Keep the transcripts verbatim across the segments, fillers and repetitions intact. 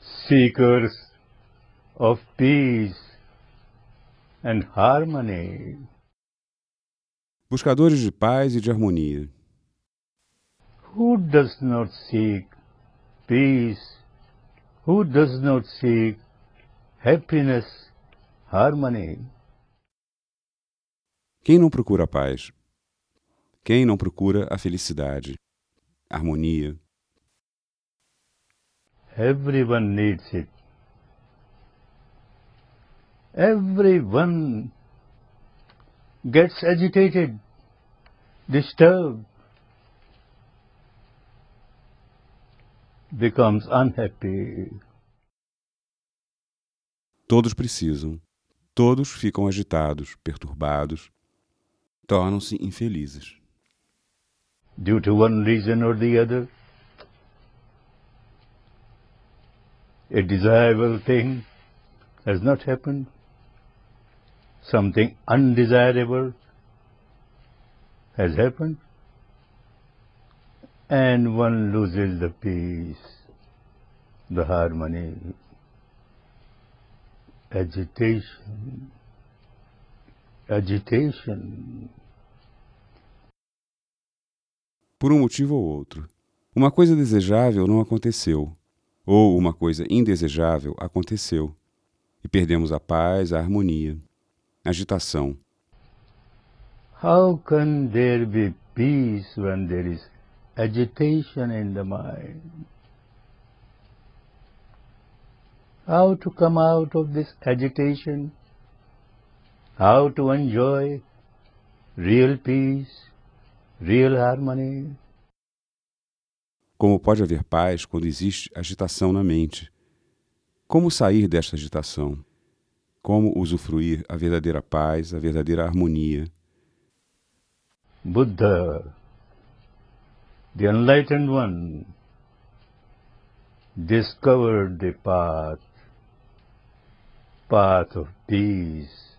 seekers of peace and harmony. Buscadores de paz e de harmonia. Who does not seek peace? Who does not seek happiness, harmony? Quem não procura a paz? Quem não procura a felicidade, a harmonia? Everyone needs it. Everyone gets agitated, disturbed, becomes unhappy. Todos precisam. Todos ficam agitados, perturbados, tornam-se infelizes. Due to one reason or the other, a desirable thing has not happened. Something undesirable has happened, and one loses the peace, the harmony, agitation, agitation. Por um motivo ou outro. Uma coisa desejável não aconteceu, ou uma coisa indesejável aconteceu, e perdemos a paz, a harmonia, agitação. How can there be peace when there is agitation in the mind? How to come out of this agitation? How to enjoy real peace, real harmony? Como pode haver paz quando existe agitação na mente? Como sair desta agitação? Como usufruir a verdadeira paz, a verdadeira harmonia? Buddha, the enlightened one, discovered the path, path of peace,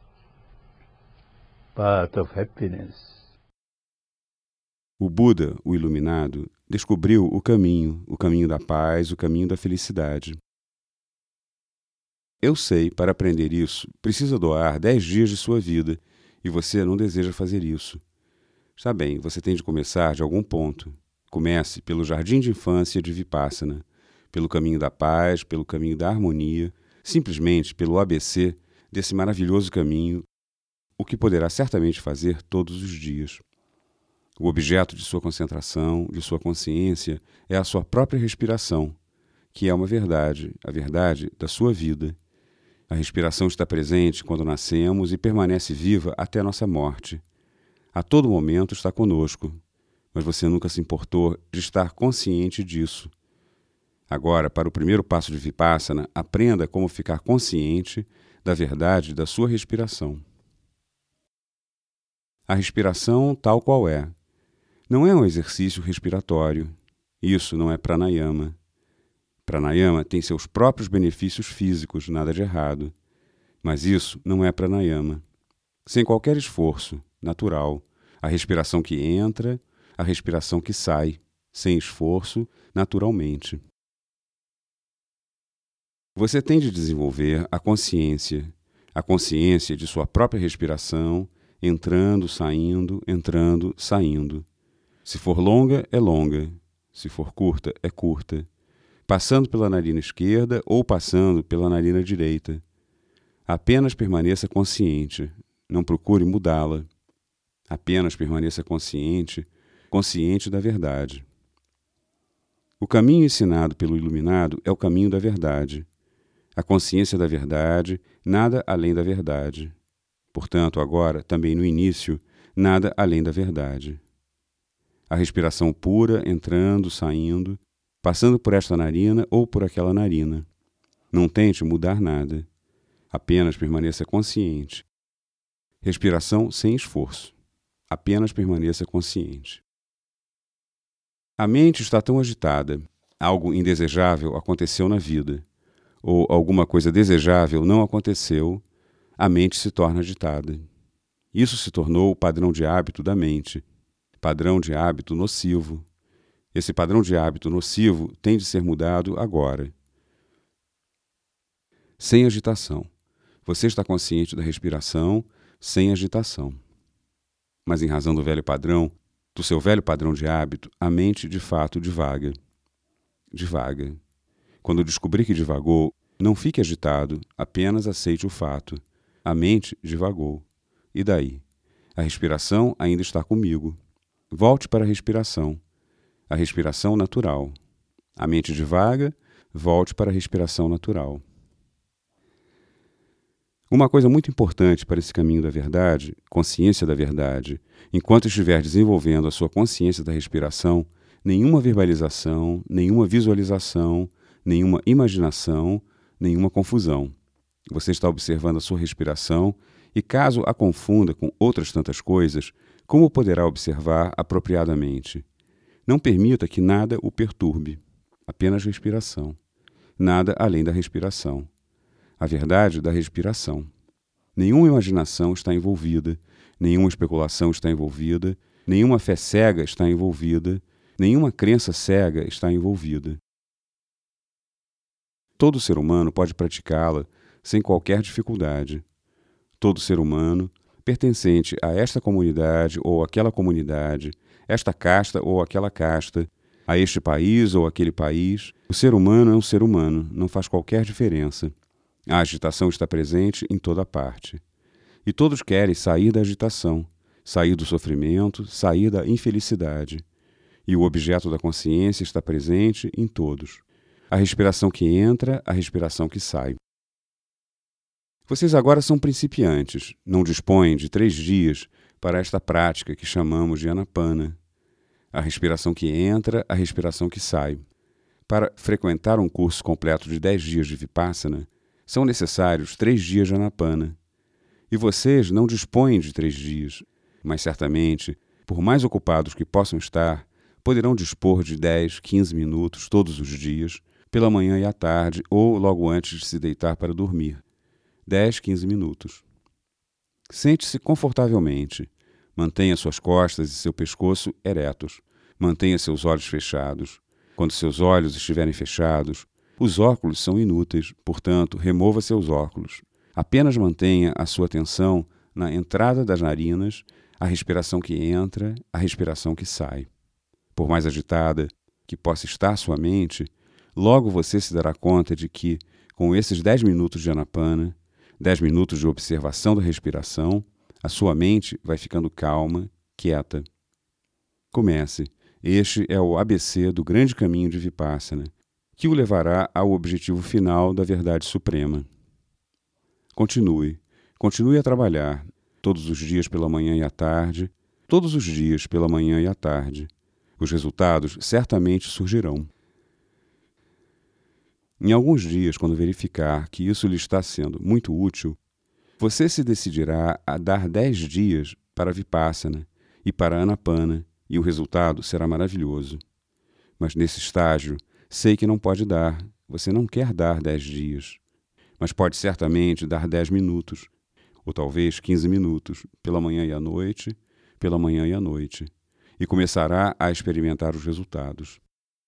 path of happiness. O Buda, o iluminado, descobriu o caminho, o caminho da paz, o caminho da felicidade. Eu sei, para aprender isso, precisa doar dez dias de sua vida, e você não deseja fazer isso. Está bem, você tem de começar de algum ponto. Comece pelo jardim de infância de Vipassana, pelo caminho da paz, pelo caminho da harmonia, simplesmente pelo A B C desse maravilhoso caminho, o que poderá certamente fazer todos os dias. O objeto de sua concentração, de sua consciência, é a sua própria respiração, que é uma verdade, a verdade da sua vida. A respiração está presente quando nascemos e permanece viva até nossa morte. A todo momento está conosco, mas você nunca se importou de estar consciente disso. Agora, para o primeiro passo de Vipassana, aprenda como ficar consciente da verdade da sua respiração. A respiração tal qual é. Não é um exercício respiratório. Isso não é pranayama. Pranayama tem seus próprios benefícios físicos, nada de errado. Mas isso não é pranayama. Sem qualquer esforço, natural. A respiração que entra, a respiração que sai, sem esforço, naturalmente. Você tem de desenvolver a consciência, a consciência de sua própria respiração, entrando, saindo, entrando, saindo. Se for longa, é longa. Se for curta, é curta. Passando pela narina esquerda ou passando pela narina direita. Apenas permaneça consciente. Não procure mudá-la. Apenas permaneça consciente, consciente da verdade. O caminho ensinado pelo iluminado é o caminho da verdade. A consciência da verdade, nada além da verdade. Portanto, agora, também no início, nada além da verdade. A respiração pura, entrando, saindo, passando por esta narina ou por aquela narina. Não tente mudar nada. Apenas permaneça consciente. Respiração sem esforço. Apenas permaneça consciente. A mente está tão agitada. Algo indesejável aconteceu na vida. Ou alguma coisa desejável não aconteceu. A mente se torna agitada. Isso se tornou o padrão de hábito da mente. Padrão de hábito nocivo. Esse padrão de hábito nocivo tem de ser mudado agora. sem agitação. Você está consciente da respiração, sem agitação. Mas em razão do velho padrão, do seu velho padrão de hábito, a mente de fato divaga. Divaga. Quando descobrir que divagou, não fique agitado, apenas aceite o fato. A mente divagou. E daí? A respiração ainda está comigo. Volte para a respiração. A respiração natural. A mente divaga, volte para a respiração natural. Uma coisa muito importante para esse caminho da verdade, consciência da verdade, enquanto estiver desenvolvendo a sua consciência da respiração, nenhuma verbalização, nenhuma visualização, nenhuma imaginação, nenhuma confusão. Você está observando a sua respiração e, caso a confunda com outras tantas coisas, como poderá observar apropriadamente? Não permita que nada o perturbe. Apenas respiração. Nada além da respiração. A verdade da respiração. Nenhuma imaginação está envolvida, nenhuma especulação está envolvida, nenhuma fé cega está envolvida, nenhuma crença cega está envolvida. Todo ser humano pode praticá-la sem qualquer dificuldade. Todo ser humano, pertencente a esta comunidade ou aquela comunidade, esta casta ou aquela casta, a este país ou aquele país, o ser humano é um ser humano, não faz qualquer diferença. A agitação está presente em toda parte. E todos querem sair da agitação, sair do sofrimento, sair da infelicidade. E o objeto da consciência está presente em todos. A respiração que entra, a respiração que sai. Vocês agora são principiantes, não dispõem de três dias para esta prática que chamamos de Anapana. A respiração que entra, a respiração que sai. Para frequentar um curso completo de dez dias de Vipassana, são necessários três dias de Anapana. E vocês não dispõem de três dias, mas certamente, por mais ocupados que possam estar, poderão dispor de dez, quinze minutos todos os dias, pela manhã e à tarde, ou logo antes de se deitar para dormir. dez, quinze minutos. Sente-se confortavelmente. Mantenha suas costas e seu pescoço eretos. Mantenha seus olhos fechados. Quando seus olhos estiverem fechados, os óculos são inúteis, portanto, remova seus óculos. Apenas mantenha a sua atenção na entrada das narinas, a respiração que entra, a respiração que sai. Por mais agitada que possa estar sua mente, logo você se dará conta de que, com esses dez minutos de Anapana, dez minutos de observação da respiração, a sua mente vai ficando calma, quieta. Comece. Este é o A B C do grande caminho de Vipassana, que o levará ao objetivo final da verdade suprema. Continue. Continue a trabalhar, todos os dias pela manhã e à tarde, todos os dias pela manhã e à tarde. Os resultados certamente surgirão. Em alguns dias, quando verificar que isso lhe está sendo muito útil, você se decidirá a dar dez dias para Vipassana e para Anapana, e o resultado será maravilhoso. Mas nesse estágio, sei que não pode dar, você não quer dar dez dias, mas pode certamente dar dez minutos, ou talvez quinze minutos, pela manhã e à noite, pela manhã e à noite, e começará a experimentar os resultados.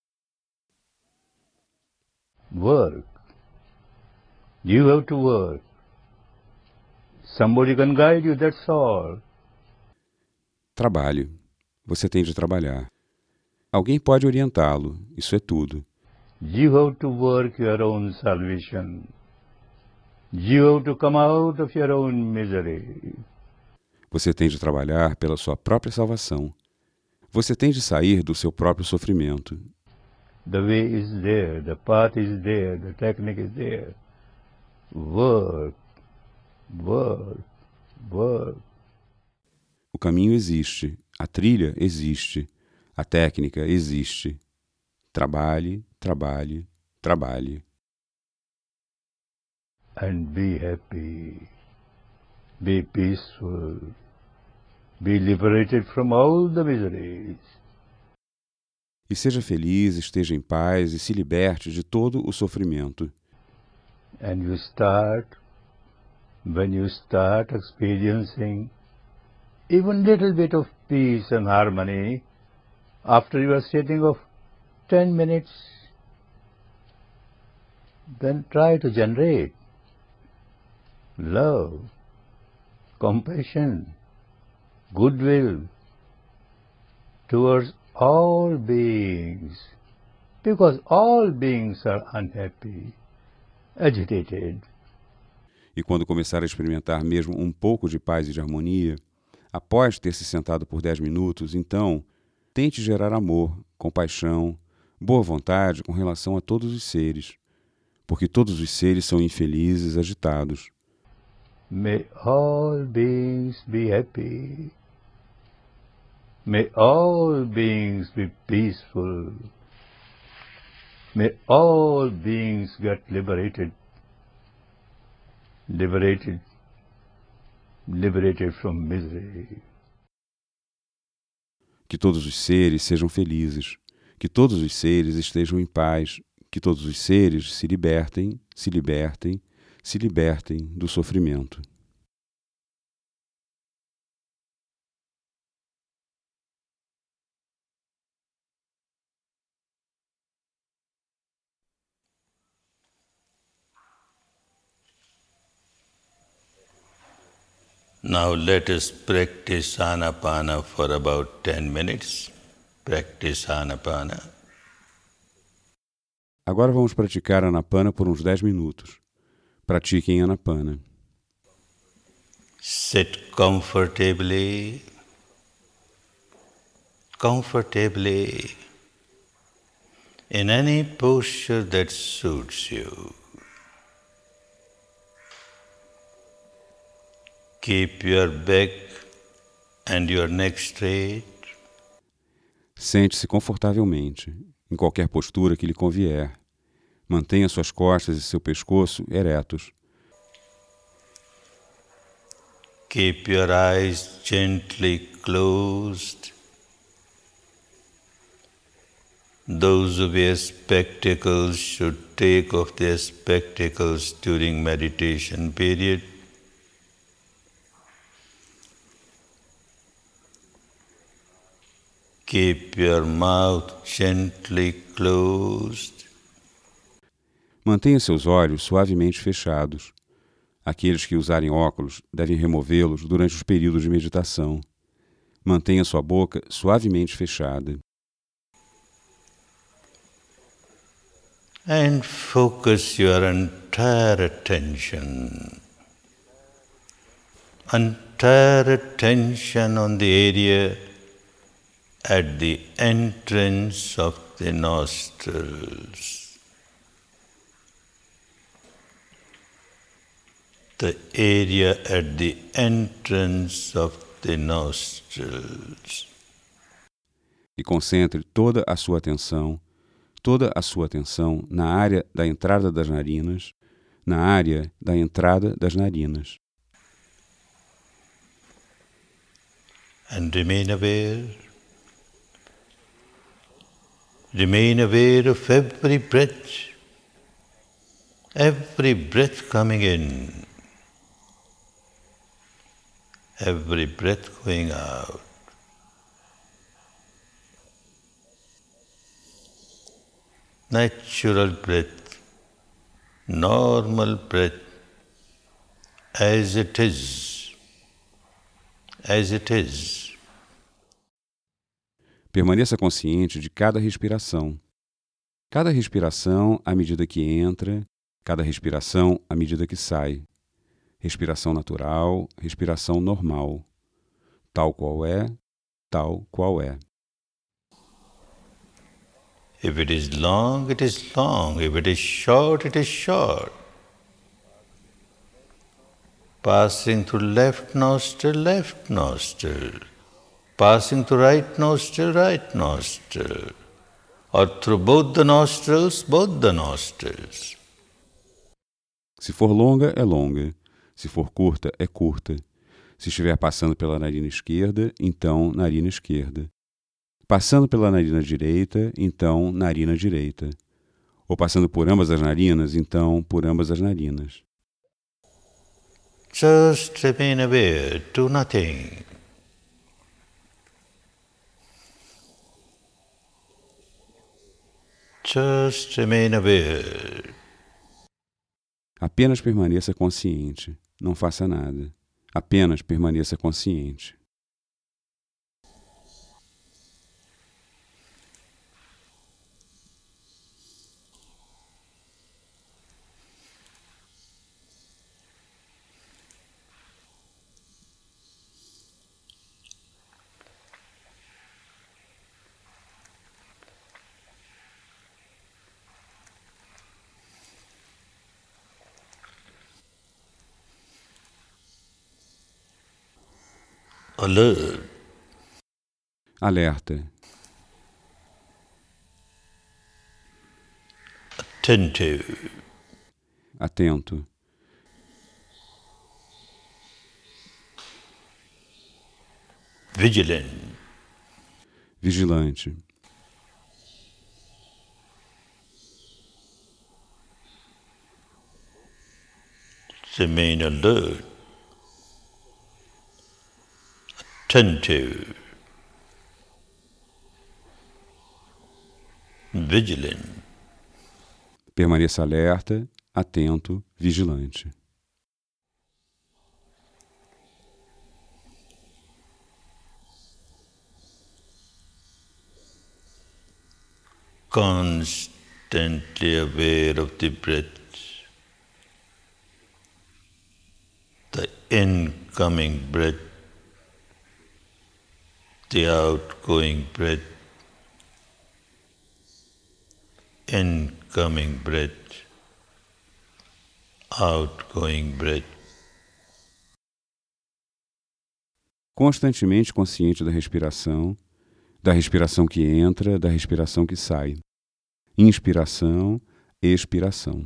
Work. You have to work. Somebody can guide you, that's all. Trabalhe. Você tem de trabalhar. Alguém pode orientá-lo, isso é tudo. You have to work your own salvation. You have to come out of your own misery. Você tem de trabalhar pela sua própria salvação. Você tem de sair do seu próprio sofrimento. The way is there, the path is there, the technique is there. Work, work, work. O caminho existe, a trilha existe, a técnica existe. Trabalhe, trabalhe, trabalhe. And be happy, be peaceful, be liberated from all the miseries. E seja feliz, esteja em paz e se liberte de todo o sofrimento. And you start, when you start experiencing even little bit of peace and harmony, after you are sitting of ten minutes, then try to generate love, compassion, goodwill towards all beings, because all beings are unhappy, agitated. E quando começar a experimentar mesmo um pouco de paz e de harmonia, após ter se sentado por dez minutos, então, tente gerar amor, compaixão, boa vontade com relação a todos os seres, porque todos os seres são infelizes, agitados. May all beings be happy. May all beings be peaceful. May all beings get liberated. Liberated. Liberated from misery. Que todos os seres sejam felizes. Que todos os seres estejam em paz. Que todos os seres se libertem, se libertem, se libertem do sofrimento. Now let us practice Anapana for about ten minutes. Practice Anapana. Agora vamos praticar Anapana por uns dez minutos. Pratiquem Anapana. Sit comfortably, comfortably, in any posture that suits you. Keep your back and your neck straight. Sente-se confortavelmente, em qualquer postura que lhe convier. Mantenha suas costas e seu pescoço eretos. Keep your eyes gently closed. Those who wear spectacles should take off their spectacles during meditation period. Keep your mouth gently closed. Mantenha seus olhos suavemente fechados. Aqueles que usarem óculos devem removê-los durante os períodos de meditação. Mantenha sua boca suavemente fechada. And focus your entire attention, entire attention on the area at the entrance of the nostrils. The area at the entrance of the nostrils. E concentre toda a sua atenção, toda a sua atenção na área da entrada das narinas, na área da entrada das narinas. And remain aware. Remain aware of every breath, every breath coming in, every breath going out. Natural breath, normal breath, as it is, as it is. Permaneça consciente de cada respiração. Cada respiração à medida que entra, cada respiração à medida que sai. Respiração natural, respiração normal. Tal qual é, tal qual é. If it is long, it is long. If it is short, it is short. Passing through left nostril, left nostril. Passing through right nostril, right nostril. Or through both the nostrils, both the nostrils. Se for longa, é longa. Se for curta, é curta. Se estiver passando pela narina esquerda, então narina esquerda. Passando pela narina direita, então narina direita. Ou passando por ambas as narinas, então por ambas as narinas. Just remain aware, do nothing. Just remain aware. Apenas permaneça consciente. não faça nada. Apenas permaneça consciente. Alert, Alerta, attentive, atento, vigilant, vigilante, remain alert, attentive, vigilant, permaneça alerta, atento, vigilante. constantly aware of the breath, the incoming breath, the outgoing breath, incoming breath, outgoing breath. Constantemente consciente da respiração, da respiração que entra, da respiração que sai. Inspiração, expiração.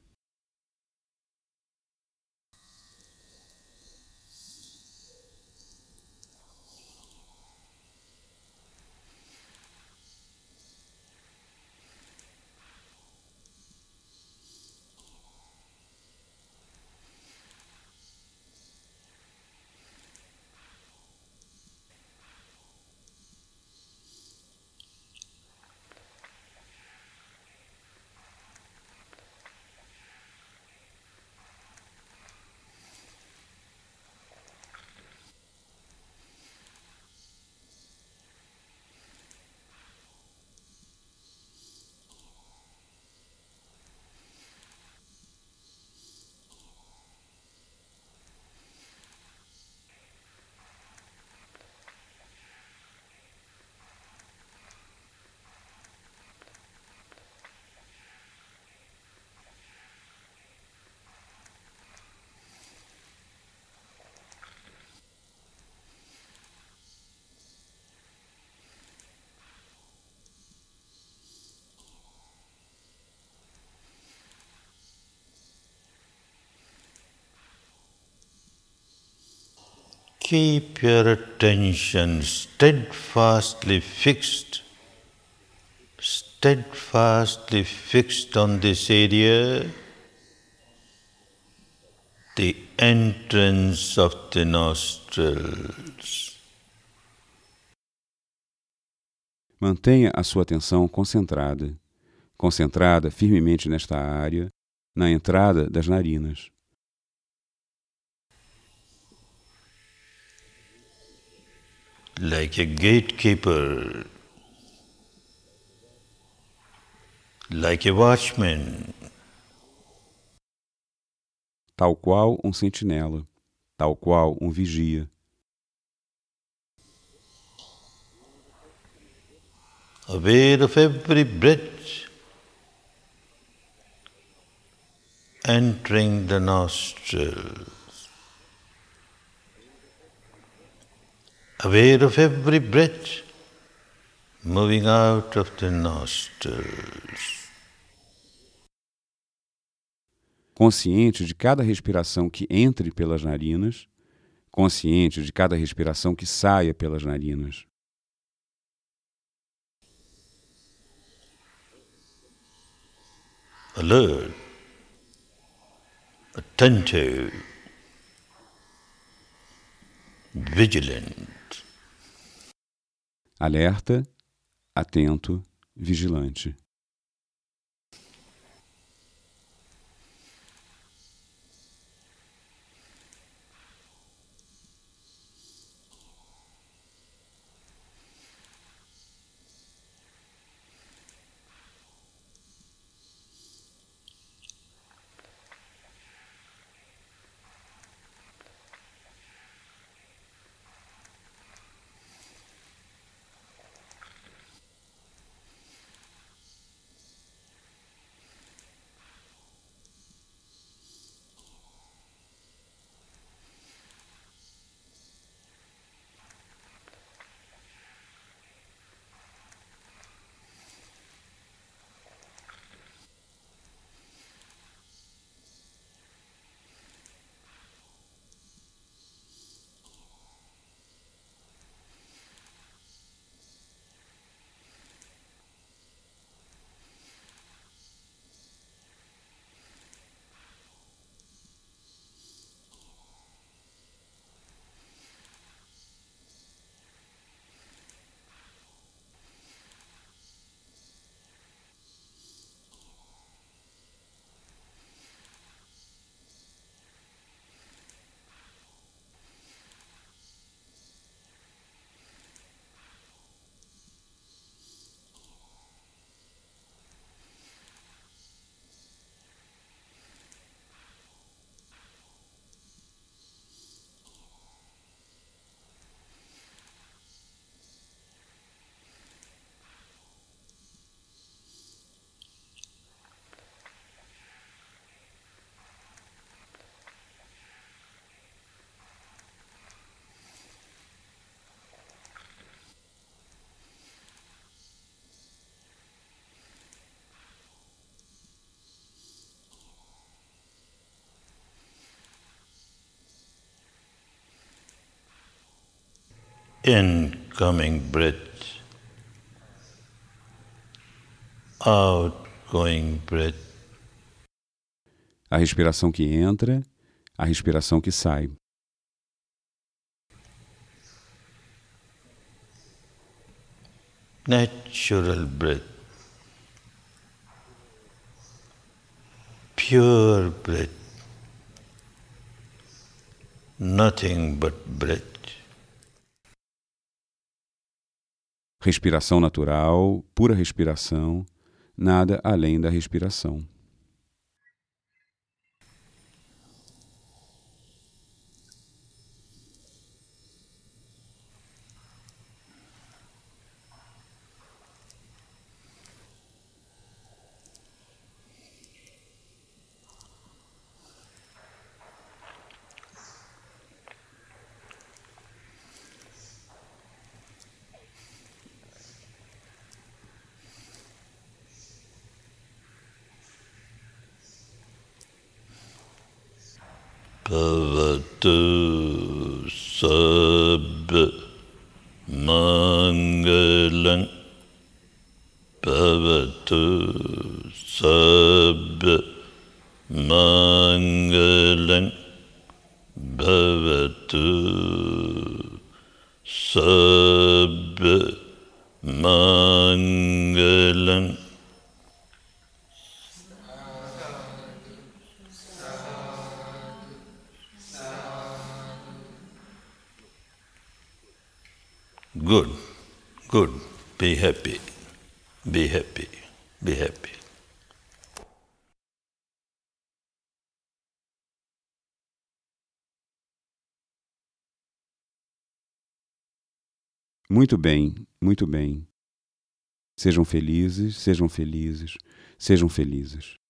Keep your attention steadfastly fixed, steadfastly fixed on this area, the entrance of the nostrils. Mantenha a sua atenção concentrada, concentrada firmemente nesta área, na entrada das narinas. Like a gatekeeper, like a watchman, Tal qual um sentinela, tal qual um vigia. aware of every breath entering the nostrils, aware of every breath moving out of the nostrils. Consciente de cada respiração que entre pelas narinas, consciente de cada respiração que saia pelas narinas. Alert, attentive, vigilant. Alerta, atento, vigilante. incoming breath, outgoing breath. A respiração que entra, a respiração que sai. Natural breath, pure breath, nothing but breath. Respiração natural, pura respiração, nada além da respiração. Bhavatu sabba mangalam, bhavatu sabba mangalam, bhavatu sabba mangalam. Good, good. Be happy, be happy, be happy. Muito bem, muito bem. Sejam felizes, sejam felizes, sejam felizes.